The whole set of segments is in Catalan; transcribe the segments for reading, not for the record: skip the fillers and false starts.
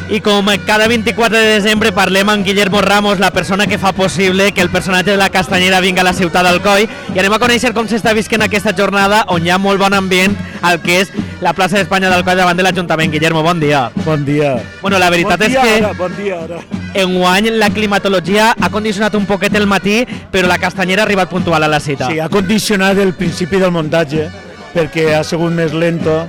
I com cada 24 de desembre parlem amb Guillermo Ramos, la persona que fa possible que el personatge de la Castanyera vingui a la ciutat d'Alcoi, i anem a conèixer com s'està visquent aquesta jornada on hi ha molt bon ambient al que és la plaça d'Espanya d'Alcoi davant de l'Ajuntament. Guillermo, bon dia. Bon dia. Bueno, la veritat és que Bon dia, ara. enguany la climatologia ha condicionat un poquet el matí, però la Castanyera ha arribat puntual a la cita. Sí, ha condicionat el principi del muntatge, perquè ha sigut més lento,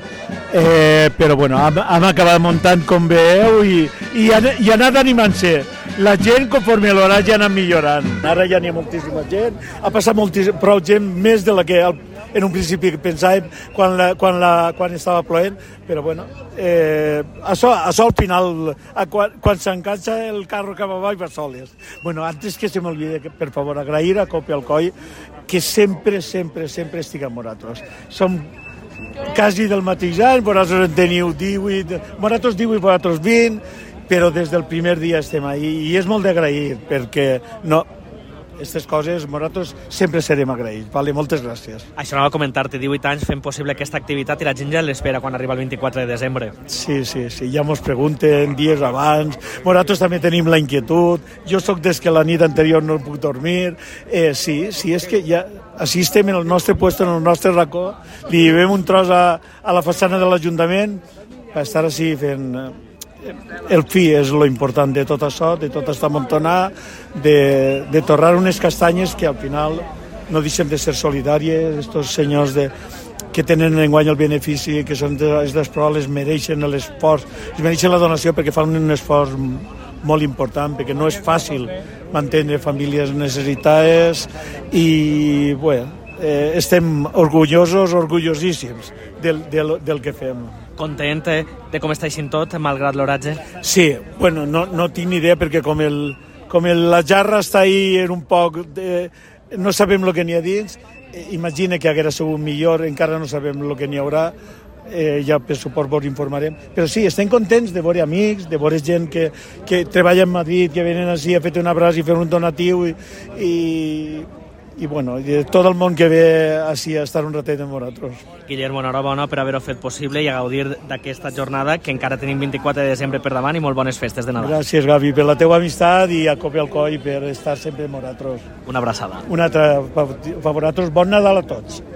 però bueno, hem acabat muntant com veieu i ha anat animant-se. La gent, conforme a l'hora, ja ha anat millorant. Ara ja n'hi ha moltíssima gent, ha passat prou gent, més de la que en un principi pensàvem quan estava ploent, però bueno, això al final, quan s'enganxa el carro cap avall va soles. Bueno, antes que se m'olvide, per favor, agrair a Copi Alcoi que sempre estic amb Moratos. Som quasi del mateix any, vosaltres en teniu 18, Moratos 18, vosaltres 20, però des del primer dia estem ahí i és molt d'agrair, perquè no, aquestes coses, Moratos, sempre serem agraïts. Vale, moltes gràcies. Això anava a comentar-te, 18 anys fent possible aquesta activitat i la gent ja l'espera quan arriba el 24 de desembre. Sí, ja mos pregunten dies abans. Moratos també tenim la inquietud. Jo sóc des que la nit anterior no puc dormir. Sí, és que ja així estem en el nostre lloc, en el nostre racó. Li llevem un tros a la façana de l'Ajuntament per estar així fent... El fi és lo important de tot això, de tot està amuntonar, de torrar unes castanyes que al final no deixen de ser solidàries. Estos senyors que tenen enguany el benefici, que són dels proves, mereixen l'esforç, mereixen la donació perquè fan un esforç molt important, perquè no és fàcil mantenir famílies necessitades i bueno, estem orgullosíssims del que fem. Content de com està eixint tot, malgrat l'oratge? Sí, bueno, no tinc ni idea, perquè com la jarra està ahí en un poc... no sabem el que n'hi ha dins, imagina que haguera sigut millor, encara no sabem el que n'hi haurà, ja per suport vos informarem. Però sí, estem contents de veure amics, de veure gent que treballa a Madrid, que venen així a fer un abraç i fer un donatiu i bueno, de tot el món que ve així a estar un ratet amb vosaltres. Guillermo, enhorabona per haver-ho fet possible i a gaudir d'aquesta jornada, que encara tenim 24 de desembre per davant i molt bones festes de Nadal. Gràcies, Gavi, per la teua amistat i a Copi Alcoi per estar sempre amb vosaltres. Una abraçada. Una altra per vosaltres. Bon Nadal a tots.